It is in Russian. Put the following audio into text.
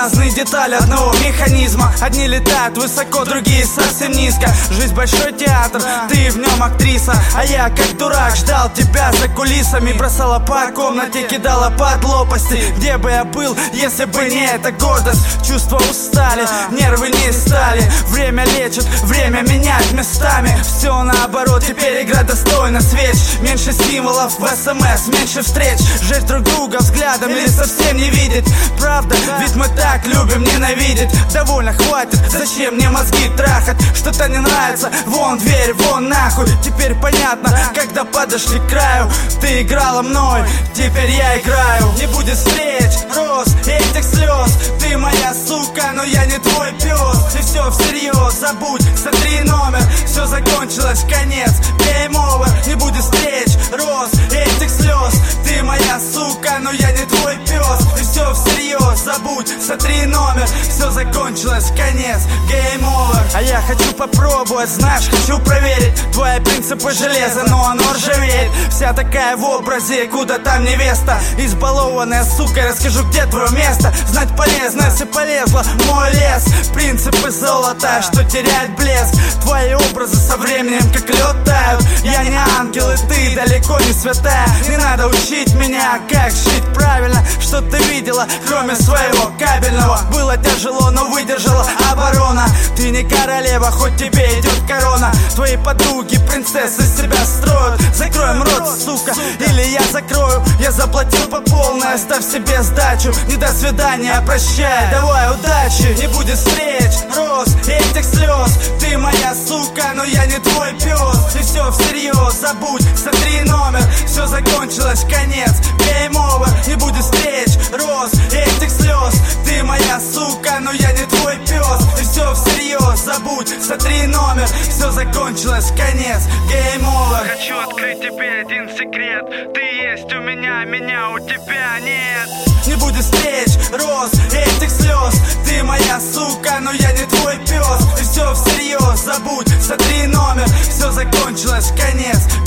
разные детали одного механизма. Одни летают высоко, другие совсем низко. Жизнь большой театр, ты в нем актриса. А я как дурак ждал тебя за кулисами. Бросала по комнате, кидала под лопасти. Где бы я был, если бы не эта гордость? Чувства устали, нервы не стали. Время лечит, время менять местами. Все наоборот, теперь игра достойна свеч. Меньше символов в СМС, меньше встреч. Жечь друг друга взглядом или совсем не видеть. Правда, ведь мы так любим ненавидеть. Довольно, хватит, зачем мне мозги трахать? Что-то не нравится, вон дверь, вон нахуй. Теперь понятно, когда подошли к краю. Ты играла мной, теперь я играю. Не будет встреч, роз, этих слез. Ты моя сука, но я не твой пес. И все всерьез, забудь, сотри номер. Все закончилось, конец, game over. Не будет встреч, роз, этих слез. Ты моя сука, но я не твой пес. И все всерьез, забудь, сотри номер. Все закончилось, конец, game over. А я хочу попробовать, знаешь, хочу проверить твои принципы железа, но оно ржавеет. Вся такая в образе, куда там невеста. Избалованная сука, расскажу, где твое место. Знать полезно, если полезла в мой лес. Принципы золота, что терять блеск. Твои образы со временем как лед тают. Я не ангел, и ты далеко не святая. Не надо учить меня, как жить правильно. Что ты видела, кроме своего кабельного? Было тяжело, но выдержала оборона. Ты не королева, хоть тебе идет корона. Твои подруги, принцессы себя строят. Закроем рот, сука, или я закрою. Я заплатил по полной, оставь себе сдачу. Не до свидания, прощай, давай удачи. Не будет встреч, роз, этих слез. Ты моя сука, но я не твой пес. И все всерьез, забудь, сотри номер. Все закончилось, конец, game over. Не будет встреч, роз, этих слез. Ты моя сука, но я не твой пес. И все всерьез, забудь, сотри номер. Все закончилось, конец, game over. Хочу открыть тебе один секрет. Ты есть у меня, меня у тебя нет. Не будет встреч, роз, этих слез. Ты моя сука, но я не твой пес. И все всерьез, забудь, сотри номер. Все закончилось, конец,